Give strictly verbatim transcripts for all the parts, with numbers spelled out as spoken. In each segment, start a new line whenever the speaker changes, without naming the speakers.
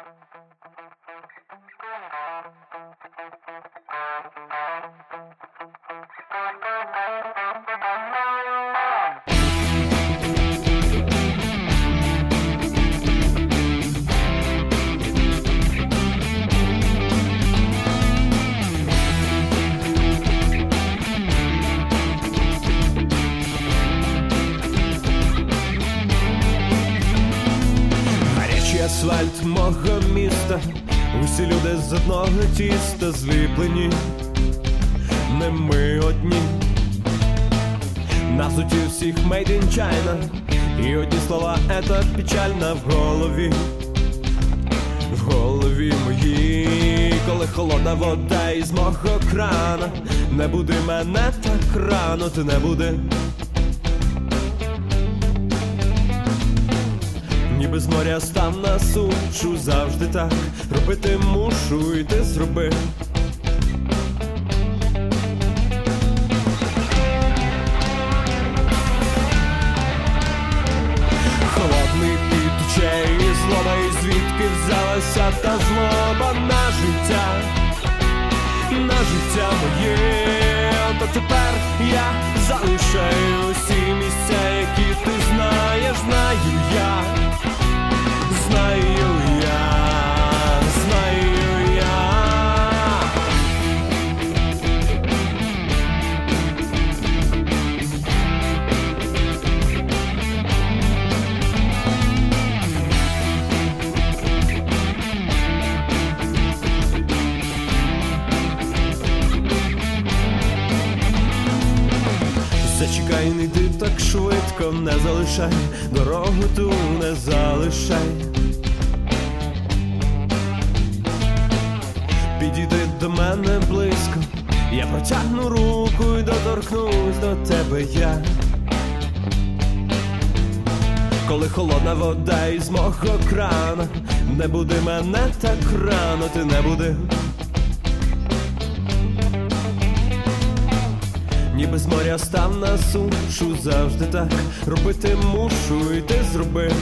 Асфальт мого міста, усі люди з одного тіста зліплені, не ми одні. На суті всіх made in China, і одні слова — это печально в голові, в голові моїй. Коли холодна вода із мого крана, не буди мене так рано, ти не буди. Ніби з моря став на сушу, завжди так робити мушу, і ти зроби. Холодний піт тече і злоба, і звідки взялася та злоба на життя, на життя моє. То тепер я залишаю усі місця, які ти знаєш, знаю я. Знаю я, знаю я. Зачекай, не йди так швидко, не залишай дорогу ту, не залишай. Підійди до мене близько, я протягну руку і доторкнусь до тебе я. Коли холодна вода із мого крана, не буди мене так рано, ти не буди. Ніби з моря став на сушу, завжди так робити мушу, і ти зроби.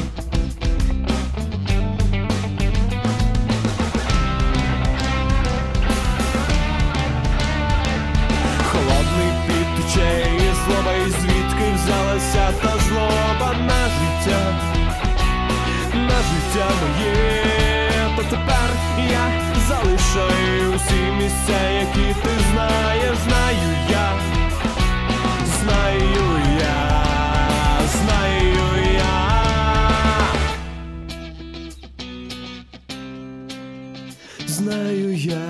Холодний піт тече і злоба, і звідки взялася та злоба на життя, на життя моє. То тепер я залишаю усі місця, які ти знаєш, знаю я. Знаю я, знаю я. Знаю я.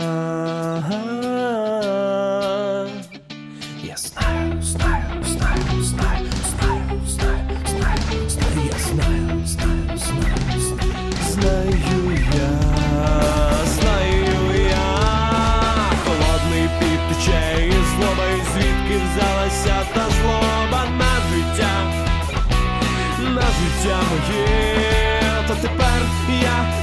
Я знаю, знаю, знаю, знаю, знаю, знаю, знаю, знаю, я знаю, знаю, знаю, знаю, знаю я, знаю я. Холодний піт тече і злоба, і звідки взялася та злоба на життя, на життя моє. То тепер я